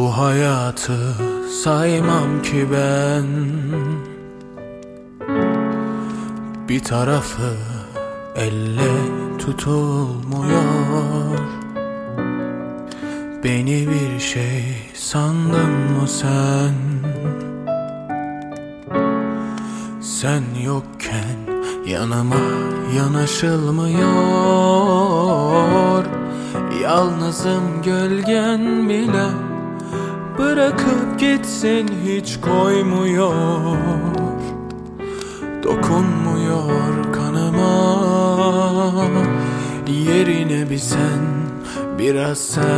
Bu hayatı saymam ki ben, bir tarafı elle tutulmuyor. Beni bir şey sandın mı sen? Sen yokken yanıma yanaşılmıyor. Yalnızım, gölgen bile bırakıp gitsin hiç koymuyor. Dokunmuyor kanıma, yerine bir sen, biraz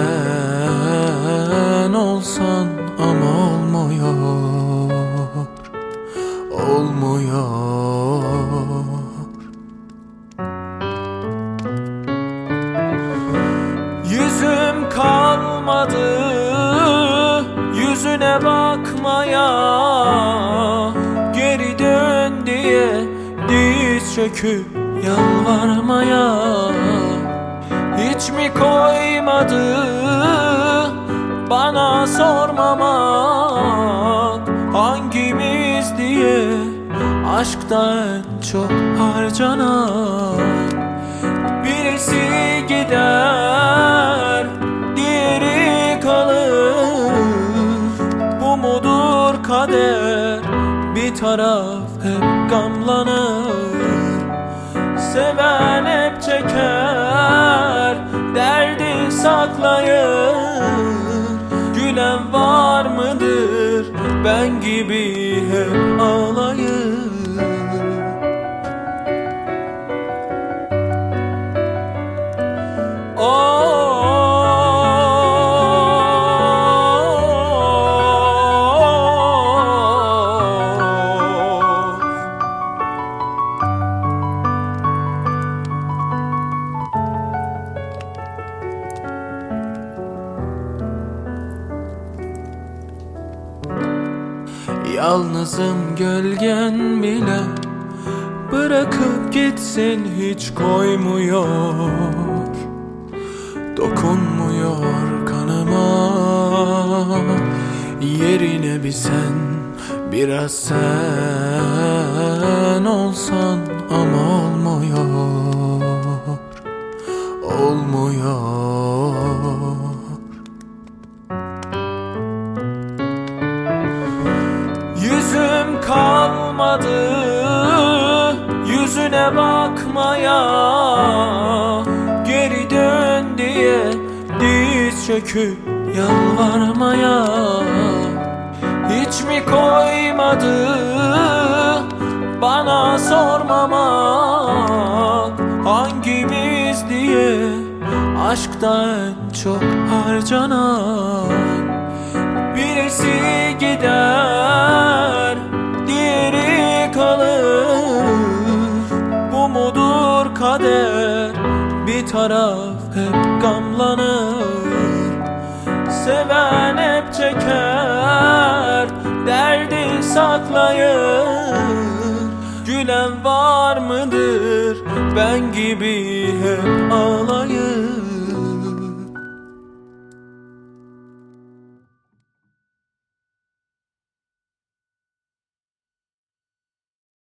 sen olsan ama olmuyor. Olmuyor. Yüzüm kalmadı yüzüne bakmaya, geri dön diye diz çöküp yalvarmaya. Hiç mi koymadı bana sormamak, hangimiz diye aşkta en çok harcanan. Birisi gider, diğeri kalır. Bu mudur kader? Bir taraf hep gamlanır. Seven hep çeker, derdi saklayır. Gülen var mıdır ben gibi hep ağlayır? Yalnızım, gölgen bile bırakıp gitsin hiç koymuyor. Dokunmuyor kanıma, yerine bir sen, biraz sen olsan ama olmuyor. Olmuyor. Yüzüm kalmadı yüzüne bakmaya, geri dön diye diz çöküp yalvarmaya. Hiç mi koymadı bana sormamak, hangimiz diye aşkta en çok harcanan. Birisi gider, diğeri kalır. Bu mudur kader? Bir taraf hep gamlanır. Seven hep çeker, derdi saklayır. Gülen var mıdır ben gibi hep ağlayır?